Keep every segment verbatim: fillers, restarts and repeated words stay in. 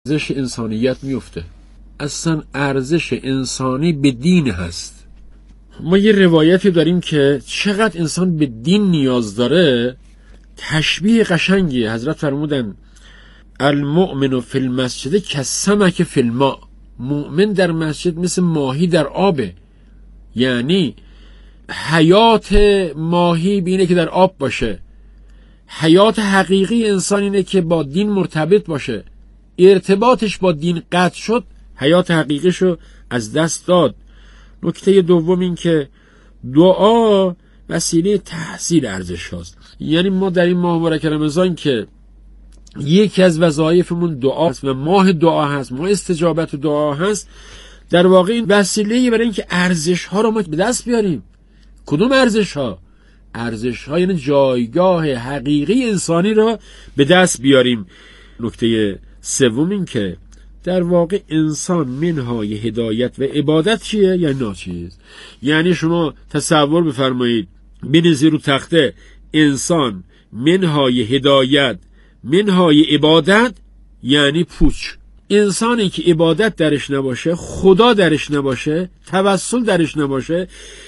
ارزش انسانیت میفته. اصلا ارزش انسانی به دین هست. ما یه روایتی داریم که چقدر انسان به دین نیاز داره. تشبیه قشنگی حضرت فرمودن المؤمن فی المسجد کالسمک فی الماء. مؤمن در مسجد مثل ماهی در آبه. یعنی حیات ماهی بینه که در آب باشه. حیات حقیقی انسان اینه که با دین مرتبط باشه. ارتباطش با دین قطع شد، حیات حقیقیشو از دست داد. نکته دوم این که دعا وسیله تحصیل ارزش هاست. یعنی ما در این ماه مبارک رمضان که یکی از وظایفمون دعا هست و ماه دعا هست، ماه استجابت دعا هست، در واقع این وسیله برای اینکه ارزش ها رو ما به دست بیاریم. کدوم ارزش ها؟ ارزش ها یعنی جایگاه حقیقی انسانی را به دست بیاریم. نکته سوم این که در واقع انسان منهای هدایت و عبادت چیه؟ یعنی ناچیز. یعنی شما تصور بفرمایید بنزی رو تخته انسان منهای هدایت منهای عبادت یعنی پوچ. انسانی که عبادت درش نباشه، خدا درش نباشه، توسل درش نباشه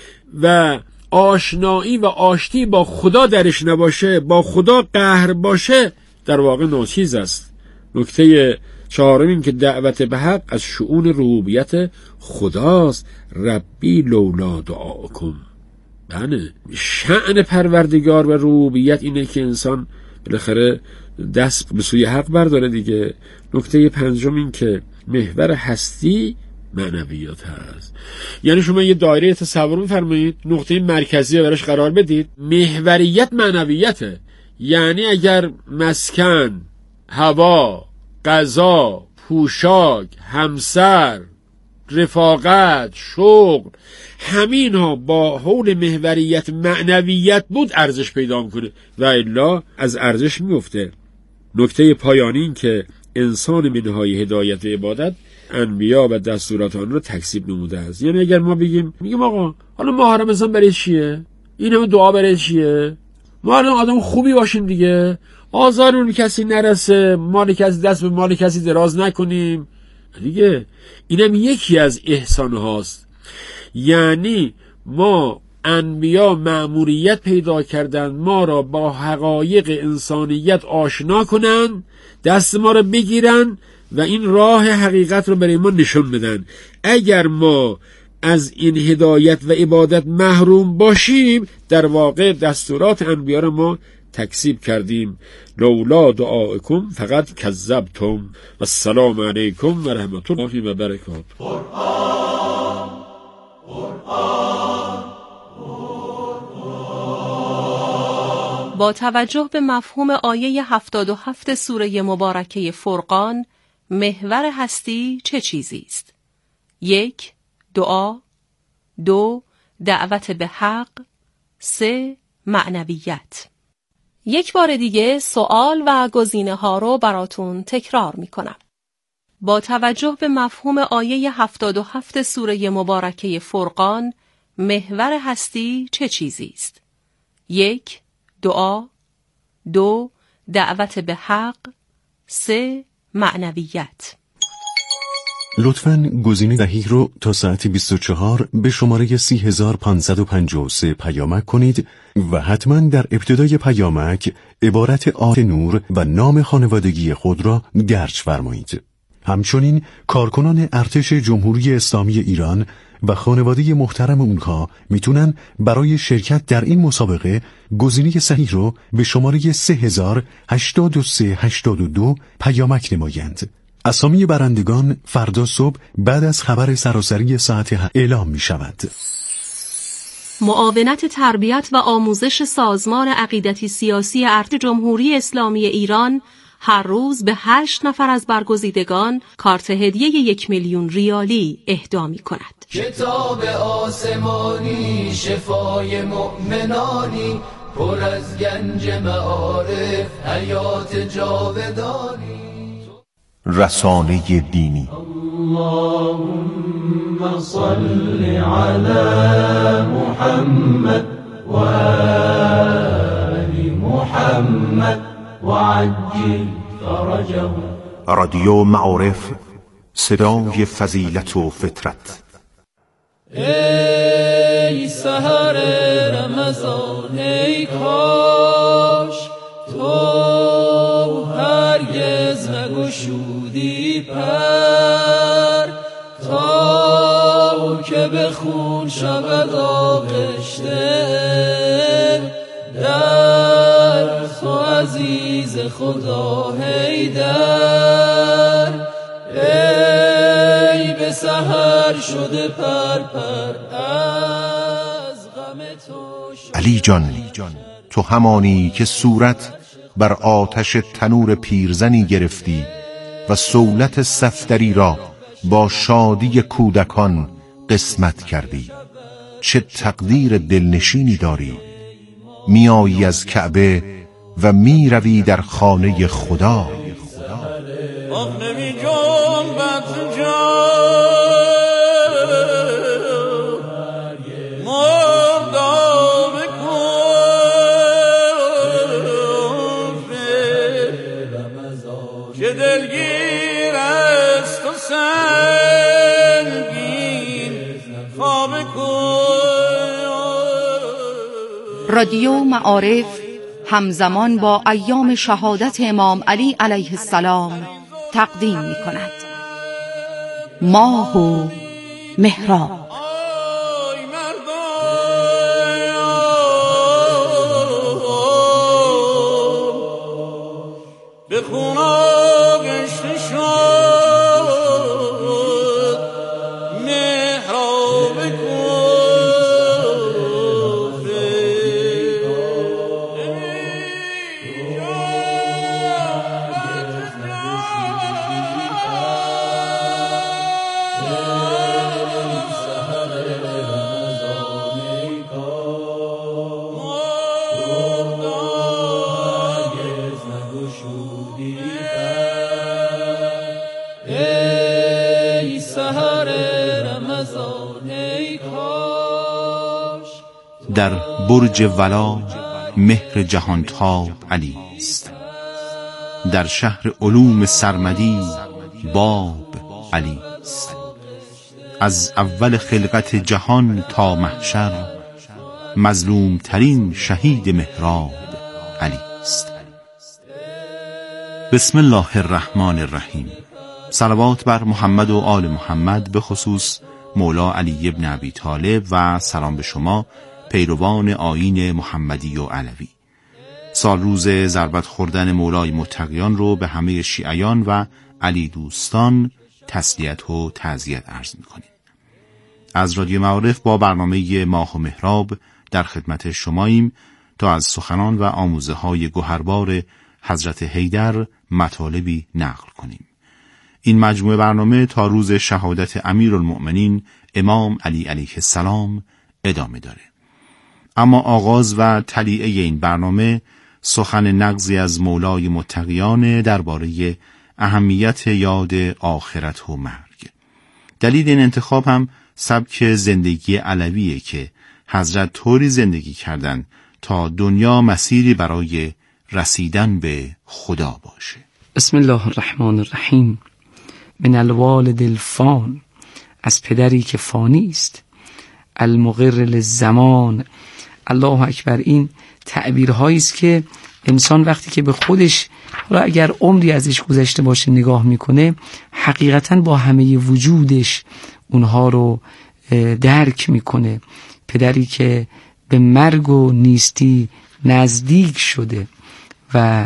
و آشنایی و آشتی با خدا درش نباشه، با خدا قهر باشه، در واقع ناچیز است. نکته چهارم این که دعوت به حق از شؤون ربوبیت خداست. ربی لولا دعاکم. بله، شأن پروردگار و ربوبیت اینه که انسان بالاخره دست به سوی حق برداره دیگه. نکته پنجم این که محور هستی معنویات هست. یعنی شما یه دایره تصور می‌فرمایید، نقطه مرکزی براش قرار بدید، محوریت معنویته. یعنی اگر مسکن، هوا، غذا، پوشاک، همسر، رفاقت، شغل، همین ها با حول محوریت معنویت بود ارزش پیدا میکنه و الا از ارزش میفته. نکته پایانی این که انسان منهای هدایت و عبادت انبیا و دستورات آن رو تکذیب نموده است. یعنی اگر ما بگیم میگیم آقا حالا ماه رمضان برای چیه؟ این همه دعا برای چیه؟ ما الان آدم خوبی باشیم دیگه، آزارمون کسی نرسه، مال کسی دست به مال کسی دراز نکنیم دیگه. اینم یکی از احسان هاست. یعنی ما انبیا مأموریت پیدا کردن ما را با حقایق انسانیت آشنا کنن، دست ما را بگیرن و این راه حقیقت رو برای ما نشون بدن. اگر ما از این هدایت و عبادت محروم باشیم، در واقع دستورات انبیا را ما تکذیب کردیم. لولا دعاءکم فقط کذبتم و السلام علیکم و رحمت الله و برکاته. قرآن قرآن با توجه به مفهوم آیه هفتاد و هفت سوره مبارکه فرقان، محور هستی چه چیزی است؟ یک، دعا. دو، دعوت به حق. سه، معنویت. یک بار دیگه سوال و گزینه ها رو براتون تکرار می کنم. با توجه به مفهوم آیه هفتاد و هفت سوره مبارکه فرقان، محور هستی چه چیزی است؟ یک، دعا. دو، دعوت به حق. سه، معنویت. لطفاً گزینه صحیح رو تا ساعت بیست و چهار به شماره سی هزار پانصد و پنجاه و سه پیامک کنید و حتما در ابتدای پیامک عبارت آل نور و نام خانوادگی خود را درج فرمایید. همچنین کارکنان ارتش جمهوری اسلامی ایران و خانواده محترم اونها میتونن برای شرکت در این مسابقه گزینه صحیح رو به شماره سه هزار هشتاد و سه هشتاد و دو پیامک نمایند. اسامی برندگان فردا صبح بعد از خبر سراسری ساعت اعلام می شود. معاونت تربیت و آموزش سازمان عقیدتی سیاسی ارتش جمهوری اسلامی ایران هر روز به هشت نفر از برگزیدگان کارت هدیه یک میلیون ریالی اهدا می کند. کتاب آسمانی شفای مؤمنانی پر از گنج معارف حیات جاودانی. رسانه دینی. اللهم صل علی محمد و آل محمد و عجل فرجهم. رادیو معارف، صدای فضیلت و فطرت. ای سحر رمضان، ای کاش تو هرگز نگشودی پر، تا که به خون شود آغشته در تو عزیز خدا حیدر. ای به سحر شده پر پر از غم تو. علی جان، تو همانی که صورت بر آتش تنور پیرزنی گرفتی و سولت صفدری را با شادی کودکان قسمت کردی. چه تقدیر دلنشینی داری. میایی از کعبه و میروی در خانه خدا. رادیو معارف همزمان با ایام شهادت امام علی علیه السلام تقدیم می کند ماه و محراب. در برج ولا مهر جهانتاب علی است. در شهر علوم سرمدی باب علی است. از اول خلقت جهان تا محشر مظلوم ترین شهید محراب علی است. بسم الله الرحمن الرحیم. صلوات بر محمد و آل محمد، به خصوص مولا علی ابن ابی طالب، و سلام به شما پیروان آیین محمدی و علوی. سال روز ضربت خوردن مولای متقیان رو به همه شیعیان و علی دوستان تسلیت و تعزیت عرض می‌کنیم. از رادیو معارف با برنامه ماه و محراب در خدمت شماییم تا از سخنان و آموزه های گوهربار حضرت حیدر مطالبی نقل کنیم. این مجموعه برنامه تا روز شهادت امیرالمؤمنین امام علی علیه السلام ادامه داره. اما آغاز و تلیعه این برنامه سخن نغزی از مولای متقیان درباره اهمیت یاد آخرت و مرگ. دلیل این انتخاب هم سبک زندگی علویه که حضرت طوری زندگی کردن تا دنیا مسیری برای رسیدن به خدا باشه. بسم الله الرحمن الرحیم. من الوالد الفان، از پدری که فانی است، المقر للزمان. الله اکبر. این تعبیرهایی است که انسان وقتی که به خودش، حالا اگر عمری ازش گذشته باشه، نگاه میکنه، حقیقتا با همه وجودش اونها رو درک میکنه. پدری که به مرگ و نیستی نزدیک شده و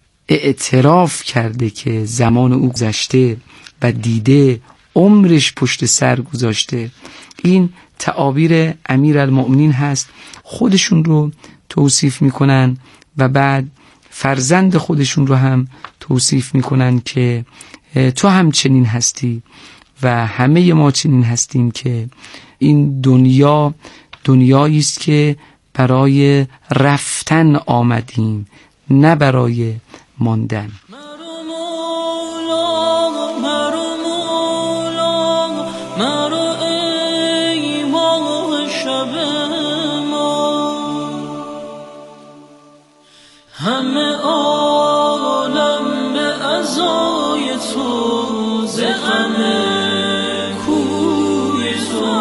اعتراف کرده که زمان او گذشته و دیده عمرش پشت سر گذاشته. این تعابیر امیرالمؤمنین هست. خودشون رو توصیف میکنن و بعد فرزند خودشون رو هم توصیف میکنن که تو هم چنین هستی و همه ما چنین هستیم، که این دنیا دنیایی است که برای رفتن آمدیم، نه برای ماندن. همه عالم به عزای غم کوی تو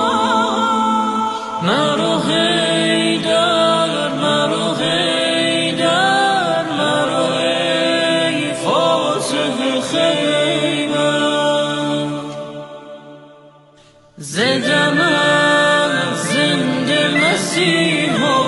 مرا هیدر مرا هیدر مرا ای فاتح خیبر زدم از زنده مسیحا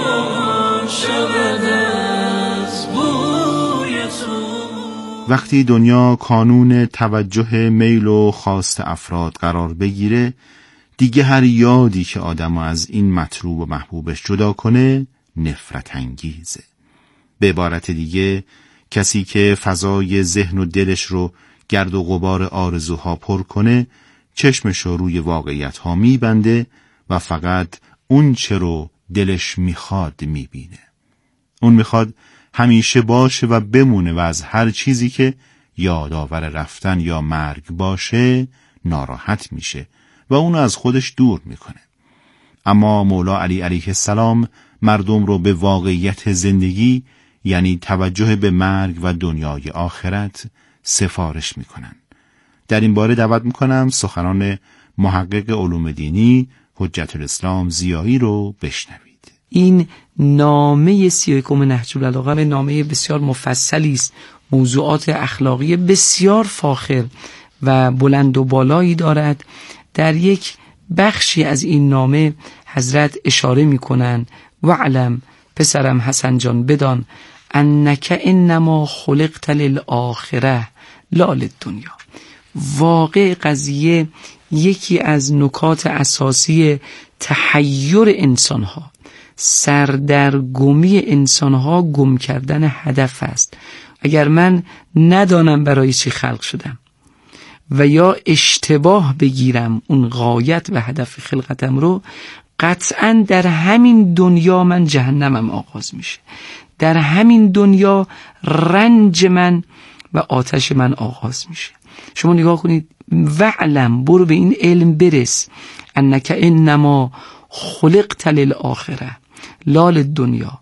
شود از بوی تو. وقتی دنیا کانون توجه میل و خواست افراد قرار بگیره، دیگه هر یادی که آدم از این مطلوب و محبوبش جدا کنه نفرت انگیزه. به عبارت دیگه کسی که فضای ذهن و دلش رو گرد و غبار آرزوها پر کنه چشمش رو روی واقعیت ها میبنده و فقط اون چه رو دلش میخواد میبینه. اون میخواد همیشه باشه و بمونه و از هر چیزی که یادآور رفتن یا مرگ باشه ناراحت میشه و اونو از خودش دور میکنه. اما مولا علی علیه السلام مردم رو به واقعیت زندگی، یعنی توجه به مرگ و دنیای آخرت، سفارش میکنن. در این باره دعوت میکنم سخنان محقق علوم دینی حجت الاسلام ضیایی رو بشنوید. این نامه سی و یکم نهج البلاغه نامه بسیار مفصلی است، موضوعات اخلاقی بسیار فاخر و بلند و بالایی دارد. در یک بخشی از این نامه حضرت اشاره میکنن وعلم پسرم حسن جان بدان انک انما خلقت للآخره لا للدنیا. واقع قضیه یکی از نکات اساسی تحیر انسانها، سردرگمی انسانها گم کردن هدف است. اگر من ندانم برای چی خلق شدم و یا اشتباه بگیرم اون غایت و هدف خلقتم رو، قطعا در همین دنیا من جهنمم آغاز میشه، در همین دنیا رنج من و آتش من آغاز میشه. شما نگاه کنید، وعلم، برو به این علم برس، انک انما خلقت للآخره لا للدنیا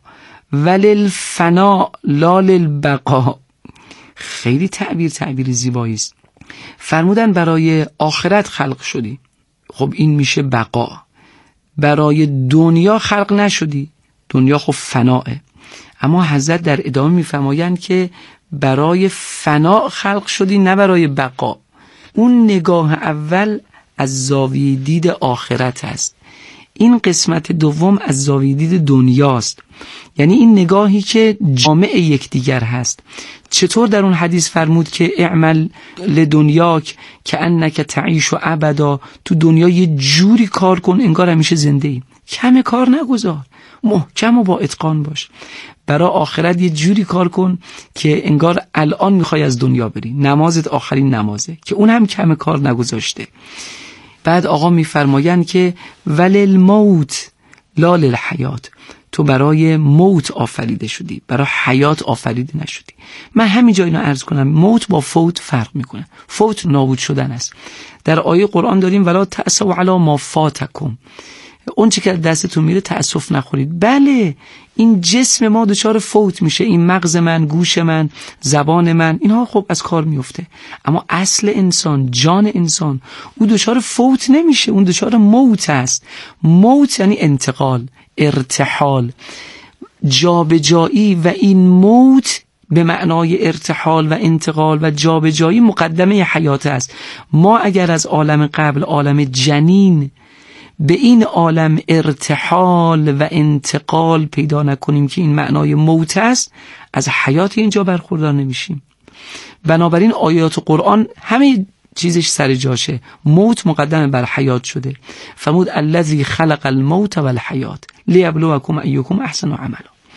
وللفنا لا للبقا. خیلی تعبیر تعبیر زیبایی است. فرمودن برای آخرت خلق شدی، خب این میشه بقا. برای دنیا خلق نشدی، دنیا خب فناه. اما حضرت در ادامه میفرمایند که برای فنا خلق شدی، نه برای بقا. اون نگاه اول از زاویه دید آخرت است، این قسمت دوم از زاویه دید دنیاست. یعنی این نگاهی که جامع یکدیگر هست. چطور در اون حدیث فرمود که اعمل لدنیاک که انک تعیش و ابدا، تو دنیا یه جوری کار کن انگار همیشه زنده ای، کم کار نگذار، محکم و با اتقان باش. برای آخرت یه جوری کار کن که انگار الان میخوای از دنیا بری، نمازت آخرین نمازه که اون هم کم کار نگذاشته. بعد آقا میفرمایند که ولل موت لا للحیات، تو برای موت آفریده شدی، برای حیات آفریده نشدی. من همینجا اینو عرض کنم، موت با فوت فرق میکنه. فوت نابود شدن است. در آیه قرآن داریم ولا تأسوا علی ما فاتکم، اون چی که دستتون میره تأسف نخورید. بله، این جسم ما دچار فوت میشه، این مغز من، گوش من، زبان من، اینها خب از کار میفته. اما اصل انسان، جان انسان، او دچار فوت نمیشه، اون دچار موت است. موت یعنی انتقال، ارتحال، جابجایی، و این موت به معنای ارتحال و انتقال و جابجایی مقدمه حیات است. ما اگر از عالم قبل، عالم جنین، به این عالم ارتحال و انتقال پیدا نکنیم که این معنای موت است، از حیات اینجا برخوردار نمیشیم. بنابراین آیات قرآن همه چیزش سر جاشه. موت مقدم بر حیات شده. فرمود الذی خلق الموت والحیات لیبلوکم ایکم احسن عملا.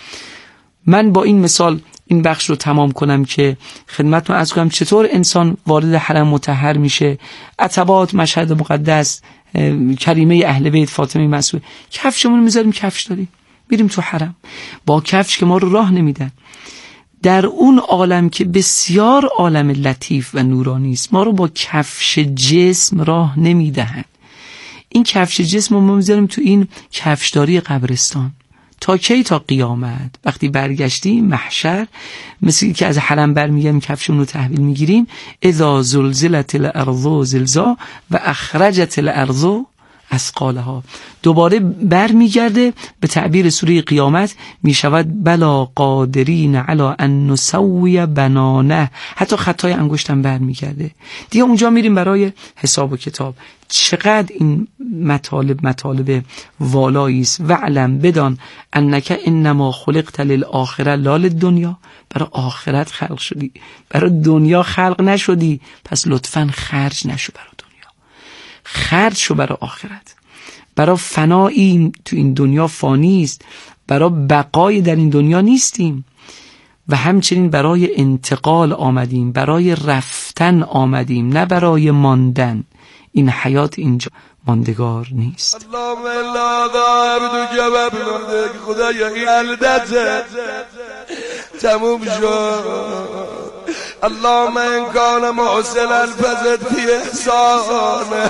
من با این مثال این بخش رو تمام کنم که خدمتتون عرض کنم چطور انسان وارد حرم مطهر میشه. عتبات، مشهد مقدس، کریمه اهل بیت، فاطمه مسعود، کفشمون رو میذاریم کفش داریم میریم تو حرم با کفش که ما رو راه نمیدن. در اون عالم که بسیار عالم لطیف و نورانی است، ما رو با کفش جسم راه نمیدهن. این کفش جسم رو ما میذاریم تو این کفشداری قبرستان، تا کی؟ تا قیامت. وقتی برگشتیم محشر، مثل که از حرم برمیگردیم کفشون رو تحویل میگیریم، اذا زلزلت الارض زلزالها و اخرجت الارض اثقالها، دوباره برمیگرده. به تعبیر سوره قیامت میشود بلا قادرین علی ان نسوی بنانه، حتی خطای انگشتم برمیگرده. دیگه اونجا میریم برای حساب و کتاب. چقدر این مطالب مطالب والایی است. وعلم، بدان، انک انما خلقت للآخره لا للدنیا، برای آخرت خلق شدی، برای دنیا خلق نشدی. پس لطفاً خرج نشو برای دنیا، خرج شو برای آخرت. برای فنایی تو این دنیا فانی است، برای بقای در این دنیا نیستیم. و همچنین برای انتقال آمدیم، برای رفتن آمدیم، نه برای ماندن. این حیات اینجا ماندگار نیست. اللهم الا ذهبت جواب خدایا این الدت تموم شد. اللهم ان كان محسنا فزد في احسانه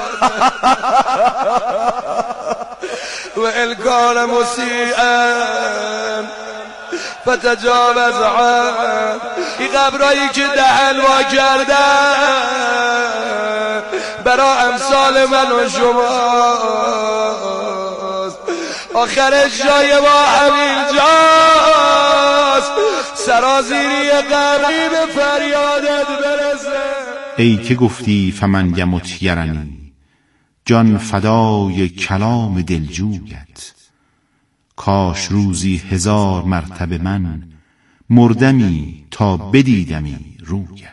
وان كان مسيئا فتجاوز عنه. این قبرایی که دهن وا کردن برای امثال من و شماست، آخرش جای ما همین جاست. سرازیری قبری به فریادت برسه. ای که گفتی فمن یمت یرنی، جان فدای کلام دلجویت. کاش روزی هزار مرتبه من مردمی تا بدیدمی رویت.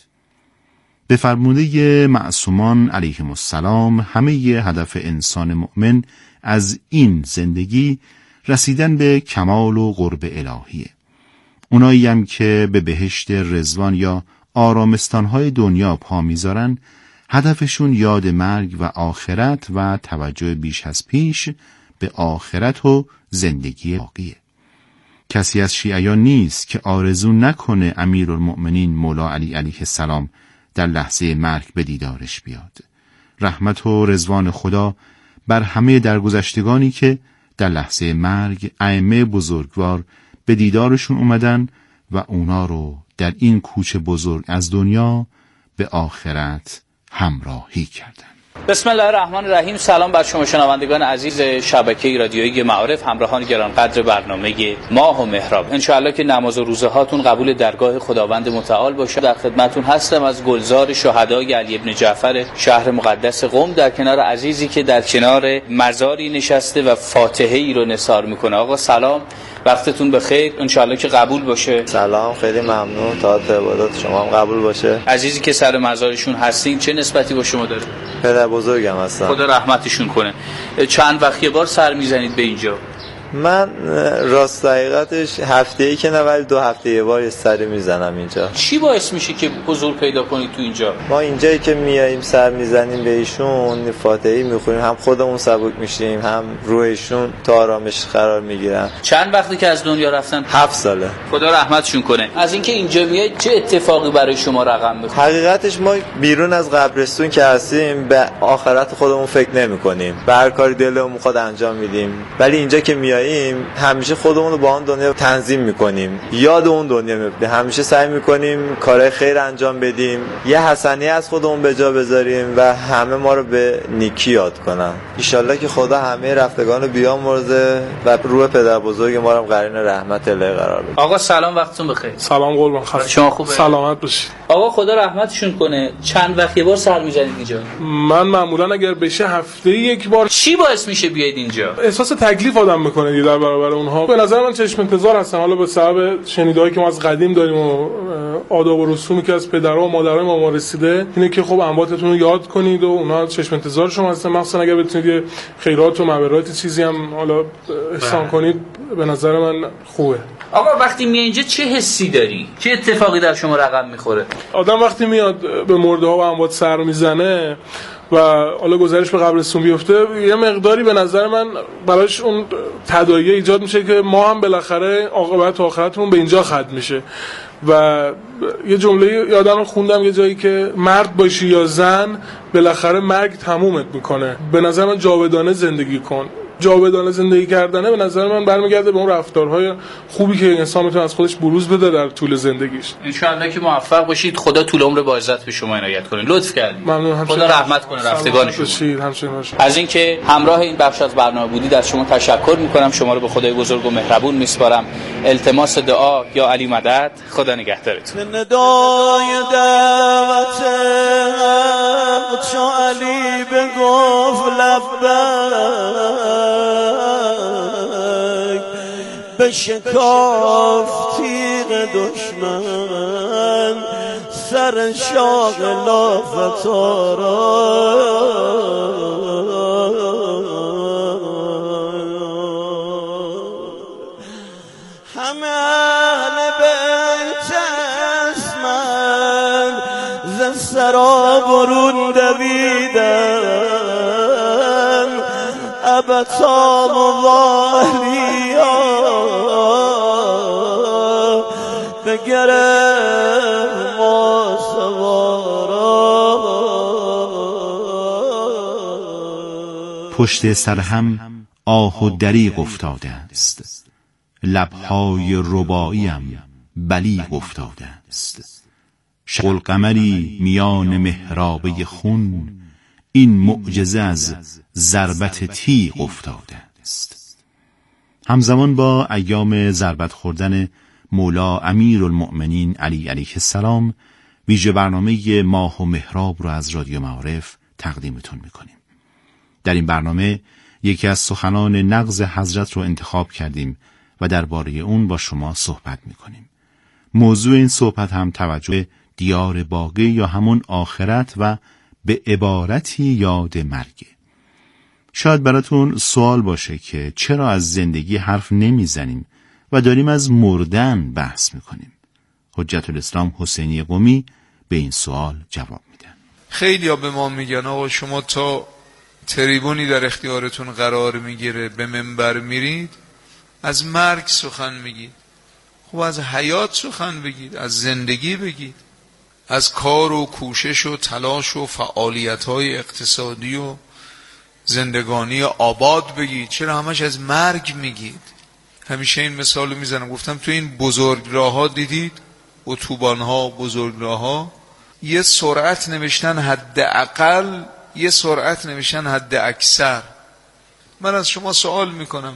به فرموده معصومان علیهم السلام همه هدف انسان مؤمن از این زندگی رسیدن به کمال و قرب الهیه. اونایی هم که به بهشت رضوان یا آرامستانهای دنیا پا میذارن، هدفشون یاد مرگ و آخرت و توجه بیش از پیش به آخرت و زندگی باقیه. کسی از شیعیان نیست که آرزو نکنه امیرالمؤمنین مولا علی علیه السلام در لحظه مرگ به دیدارش بیاد. رحمت و رضوان خدا بر همه درگذشتگانی که در لحظه مرگ ائمه بزرگوار به دیدارشون اومدن و اونا رو در این کوچه بزرگ از دنیا به آخرت همراهی کردن. بسم الله الرحمن الرحیم. سلام بر شما شنوندگان عزیز شبکه رادیویی معارف، همراهان گرانقدر برنامه ماه و محراب. انشاءالله که نماز و روزه هاتون قبول درگاه خداوند متعال باشه. در خدمتون هستم از گلزار شهدای علی ابن جعفر شهر مقدس قم، در کنار عزیزی که در کنار مزاری نشسته و فاتحه ای رو نثار میکنه. آقا سلام، وقتتون بخیر، انشاءالله که قبول باشه. سلام، خیلی ممنون، تا عبادات شما هم قبول باشه. عزیزی که سر مزارشون هستین چه نسبتی با شما داره؟ پدر بزرگم هستن، خدا رحمتشون کنه. چند وقت یه بار سر میزنید به اینجا؟ من راست حقیقتش هفته ای که نه، ولی دو هفته یه بار سر میزنم اینجا. چی باعث میشه که حضور پیدا کنید تو اینجا؟ ما اینجایی که میاییم سر میزنیم به ایشون، فاتحه میخونیم، هم خودمون سبک میشیم، هم روحشون تا آرامش قرار میگیرن. چند وقتی که از دنیا رفتن؟ هفت ساله. خدا رحمتشون کنه. از اینکه اینجا میایید چه اتفاقی برای شما رقم میخوره؟ حقیقتش ما بیرون از قبرستون که هستیم به آخرت خودمون فکر نمیکنیم، به هر کاری دلمون میخواد انجام میدیم، ولی اینجا که میاییم همیشه خودمون رو با اون دنیا تنظیم میکنیم، یاد اون دنیا میفتیم، همیشه سعی میکنیم کارهای خیر انجام بدیم، یه حسنی از خودمون به جا بذاریم و همه ما رو به نیکی یاد کنن. ان که خدا همه رفتگان رو بیامرزه و روح پدر بزرگ ما رو قرین رحمت الهی قرار بده. آقا سلام، وقتتون بخیر. سلام قربان، خسته شما خوبه؟ سلامت باشید. آقا خدا رحمتشون کنه. چند وقت یه بار سر میزنید اینجا؟ من معمولا اگر بشه هفته یک بار. چی باعث میشه بیاید اینجا؟ احساس تکلیف آدم میکنه دیگه در برابر اونها. به نظر من چشم انتظار هستن، حالا به سبب شنیدهایی که ما از قدیم داریم و آداب و رسومی که از پدرها و مادرای ما رسیده، اینه که خب امواتتون رو یاد کنید و اونها چشم انتظار شما هستن، مخصوصا اگر بتونید خیرات و مبرات چیزی هم حالا احسان کنید، به نظر من خوبه. آقا وقتی میای اینجا چه حسی داری؟ چه اتفاقی در شما رقم میخوره؟ آدم وقتی میاد به مرده ها و اموات سر میزنه و حالا گذارش به قبرستون بیفته، یه مقداری به نظر من براش اون تداعی ایجاد میشه که ما هم بالاخره عاقبت و آخرتمون به اینجا ختم میشه. و یه جمله یادم خوندم یه جایی که مرد باشی یا زن بالاخره مرگ تمومت میکنه، به نظر من جاودانه زندگی کن. جاودانه زندگی کردنه به نظر من برمیگرده به اون رفتارهای خوبی که انسان میتونه از خودش بروز بده در طول زندگیش. ان شاء الله که موفق باشید. خدا طول عمر با عزت به شما عنایت کنه. لطف کردید. ممنون. خدا رحمت کنه رفتگان شما. از اینکه همراه این بخش از برنامه بودید از شما تشکر میکنم. شما رو به خدای بزرگ و مهربون میسپارم. التماس دعا یا علی مدد. خدا نگهدارتون. ندای دعوت چو علی بگفت لبیک بشکاف تیغ دشمن سر شاق لافتارا همه اهل بیت اسمن ز سرا برون دویدن ابتام و والیا بگره ما سوارا. پشت سر هم آه و دریغ افتاده است، لبهای رباییم بلیغ افتاده است. شغل قمری میان محرابه خون، این معجزه از ضربت تیغ افتاده است. همزمان با ایام ضربت خوردن مولا امیرالمؤمنین علی علیه السلام، ویژه برنامه ماه و محراب رو از رادیو معارف تقدیمتون میکنیم. در این برنامه یکی از سخنان نغز حضرت رو انتخاب کردیم و درباره اون با شما صحبت میکنیم. موضوع این صحبت هم توجه دیار باقی یا همون آخرت و به عبارتی یاد مرگه. شاید براتون سوال باشه که چرا از زندگی حرف نمیزنیم و داریم از مردن بحث میکنیم. حجت الاسلام حسینی قمی به این سوال جواب میدن. خیلی ها به ما میگن آقا شما تا تریبونی در اختیارتون قرار میگیره به منبر میرید از مرگ سخن میگید. خب از حیات سخن بگید، از زندگی بگید، از کار و کوشش و تلاش و فعالیت‌های اقتصادی و زندگانی آباد بگید. چرا همش از مرگ میگید؟ همیشه این مثال رو میزنم، گفتم تو این بزرگراه‌ها دیدید، اتوبان‌ها، بزرگراه‌ها یه سرعت نوشتن حداقل، یه سرعت نوشتن حد اکثر. من از شما سوال میکنم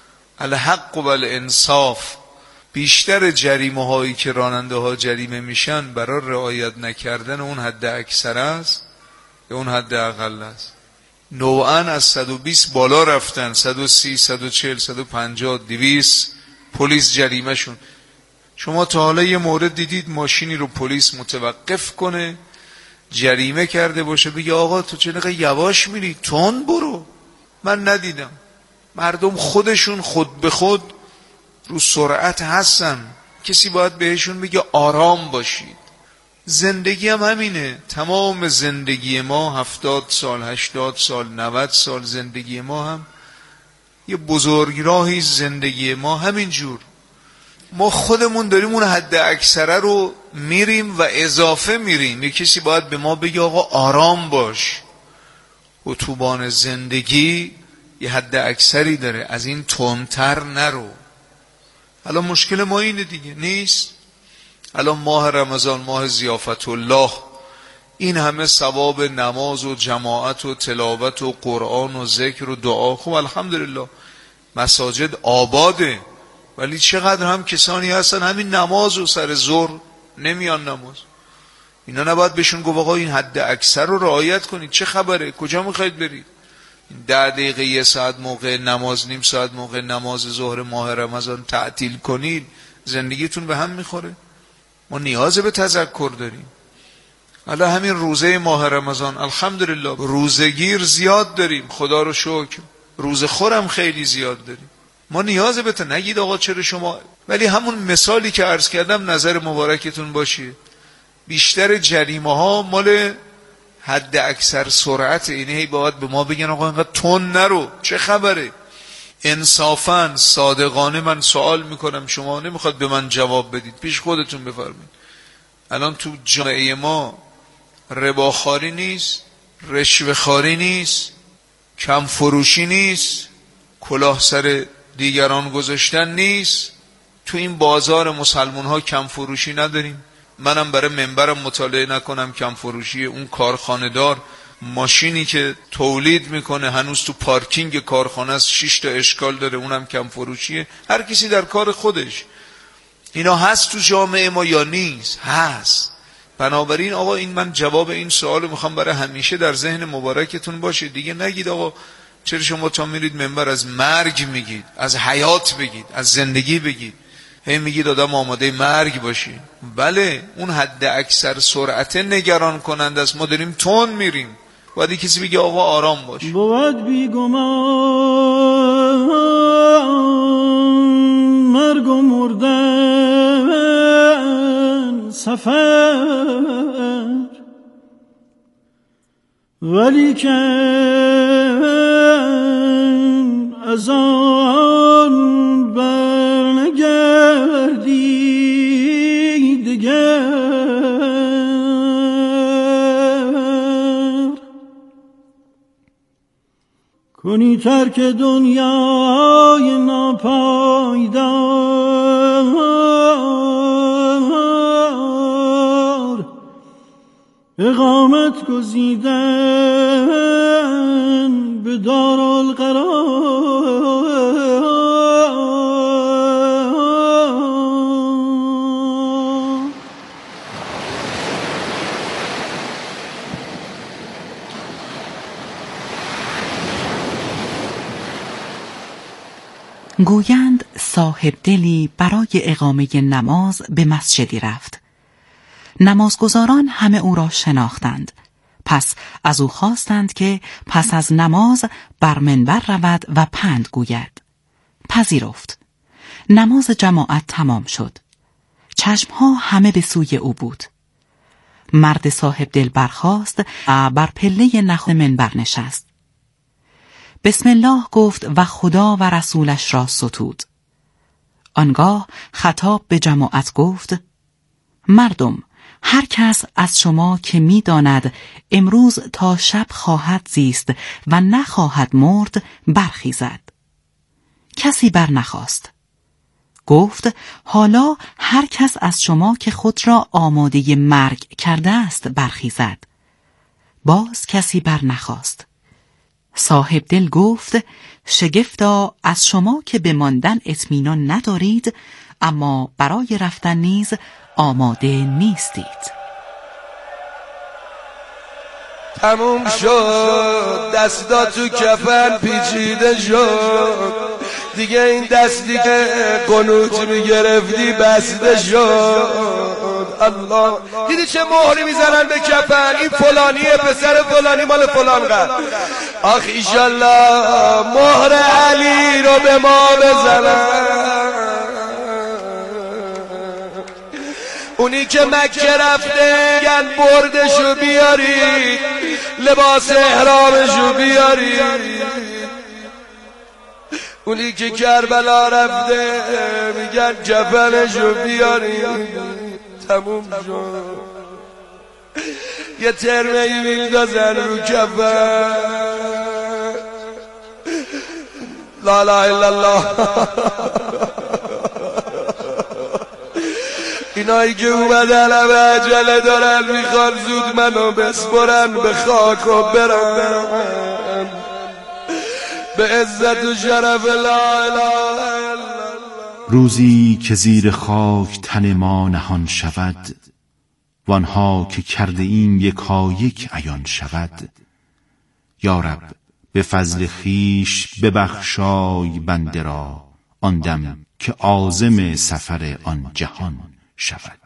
الحق و الانصاف، بیشتر جریمه هایی که راننده ها جریمه میشن برای رعایت نکردن اون حد اکثر است یا اون حد اقل است؟ نوعاً از صد و بیست بالا رفتن، صد و سی، صد و چهل، صد و پنجاه، دویست پلیس جریمه شون. شما تا حالا یه مورد دیدید ماشینی رو پلیس متوقف کنه جریمه کرده باشه بگه آقا تو چرا یواش میری، تون برو؟ من ندیدم. مردم خودشون خود به خود رو سرعت هستن. کسی باید بهشون بگه آرام باشید. زندگی هم همینه. تمام زندگی ما هفتاد سال، هشتاد سال، نود سال زندگی ما هم یه بزرگراهی، زندگی ما همینجور. ما خودمون داریم اون حد اکثره رو میریم و اضافه میریم. یه کسی باید به ما بگه آقا آرام باش. اتوبان زندگی یه حد اکثری داره، از این تندتر نرو. الان مشکل ما اینه دیگه، نیست؟ الان ماه رمضان، ماه ضیافت الله، این همه ثواب نماز و جماعت و تلاوت و قرآن و ذکر و دعا. خب الحمدلله مساجد آباده، ولی چقدر هم کسانی هستن همین نماز و سر ظهر نمیان نماز. اینا نباید بهشون گفت آقا این حد اکثر رو رعایت کنید؟ چه خبره؟ کجا میخواید برید؟ ده دقیقه یه ساعت موقع نماز، نیم ساعت موقع نماز ظهر ماه رمضان تعطیل کنید، زندگیتون به هم میخوره. ما نیاز به تذکر داریم. حالا همین روزه ماه رمضان الحمدلله روزگیر زیاد داریم، خدا رو شکر. روزه خورم خیلی زیاد داریم. ما نیاز به تا نگید آقا چرا شما، ولی همون مثالی که عرض کردم نظر مبارکتون باشه. بیشتر جریمه ها مال حد اکثر سرعت. اینه هی باید به ما بگن آقا اینقدر تون نرو، چه خبره؟ انصافاً صادقانه من سوال میکنم، شما نمیخواد به من جواب بدید، پیش خودتون بفرمایید. الان تو جامعه ما رباخواری نیست، رشوه خواری نیست، کم فروشی نیست، کلاه سر دیگران گذاشتن نیست. تو این بازار مسلمان ها کم فروشی نداریم. منم برای منبرم مطالعه نکنم کم فروشی. اون کارخانه دار ماشینی که تولید میکنه هنوز تو پارکینگ کارخانه است، شش تا اشکال داره، اونم کم فروشیه. هر کسی در کار خودش. اینا هست تو جامعه ما یا نیست؟ هست. بنابراین آقا این من جواب این سوالو میخوام برای همیشه در ذهن مبارکتون باشه. دیگه نگید آقا چرا شما تا میرید منبر از مرگ میگید، از حیات بگید، از زندگی بگید، هی میگید آدم آماده مرگ باشی. بله اون حد اکثر سرعت نگران کننده است. ما داریم تون میریم. باید کسی بگه آقا آرام باش. بود بیگمان مرگ و مردن سفر، ولی که از آن برنگردی دگر، کنی ترک دنیای ناپایدار، اقامت گزیدن به دارالقرار. گویند صاحب دلی برای اقامه نماز به مسجدی رفت. نمازگزاران همه او را شناختند. پس از او خواستند که پس از نماز بر منبر رود و پند گوید. پذیرفت. نماز جماعت تمام شد. چشمها همه به سوی او بود. مرد صاحب دل برخاست و بر پله نخ منبر نشست. بسم الله گفت و خدا و رسولش را ستود. آنگاه خطاب به جماعت گفت: مردم، هر کس از شما که می داند امروز تا شب خواهد زیست و نخواهد مرد برخیزد. کسی بر نخواست. گفت: حالا هر کس از شما که خود را آماده مرگ کرده است برخیزد. باز کسی بر نخواست. صاحب دل گفت: شگفتا از شما که به ماندن اطمینان ندارید اما برای رفتن نیز آماده نیستید. تموم شد، دستا تو کفن پیچیده شد، دیگه این دستی که قنوت میگرفتی بسته شد. الله، دیدی چه مهری میزنن به کفن؟ این فلانیه، پسر فلانی، مال فلان قد. آخ ایشالله مهر علی رو به ما بزنن. اونی که مکه رفته گن بردشو بیاری، لباس احرامشو بیاری. اونی که کربلا رفته میگن کفنشو بیاری. تموم شد، یه ترمهی میندازن رو کفن. لا لا الا الله. اینایی که اومدن همه عجله دارن، میخوان زود منو بسپرن به خاک و برن به عزت و شرف لا اله الا الله. روزی که زیر خاک تن ما نهان شود، وانها که کرده این یکا یک عیان شود. یا رب به فضل خیش ببخشای بنده را، آن دم که عازم سفر آن جهان شود.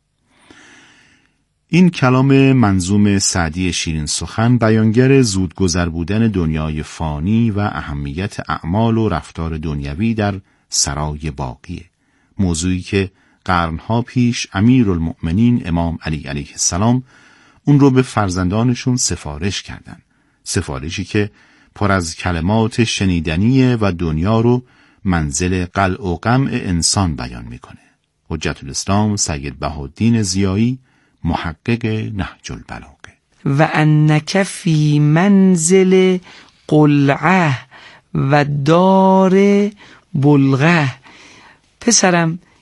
این کلام منظوم سعدی شیرین سخن بیانگر زودگذر بودن دنیای فانی و اهمیت اعمال و رفتار دنیوی در سرای باقیه، موضوعی که قرنها پیش امیرالمؤمنین امام علی علیه السلام اون رو به فرزندانشون سفارش کردن، سفارشی که پر از کلمات شنیدنیه و دنیا رو منزل قلع و قمع انسان بیان میکنه. حجت الاسلام سید بهاءالدین ضیایی، محقق نهج البلاغه. و انک فی منزل قلعه و دار بلغه. پسرم